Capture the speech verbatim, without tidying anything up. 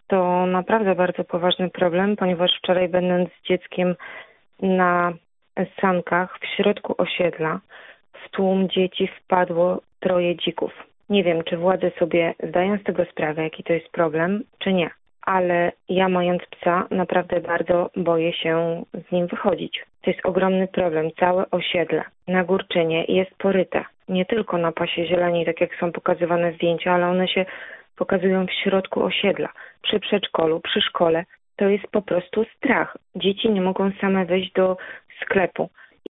to naprawdę bardzo poważny problem, ponieważ wczoraj będąc z dzieckiem na sankach w środku osiedla w tłum dzieci wpadło troje dzików. Nie wiem, czy władze sobie zdają z tego sprawę, jaki to jest problem, czy nie. Ale ja, mając psa, naprawdę bardzo boję się z nim wychodzić. To jest ogromny problem. Całe osiedle na Górczynie jest poryte. Nie tylko na pasie zieleni, tak jak są pokazywane zdjęcia, ale one się pokazują w środku osiedla, przy przedszkolu, przy szkole. To jest po prostu strach. Dzieci nie mogą same wejść do sklepu.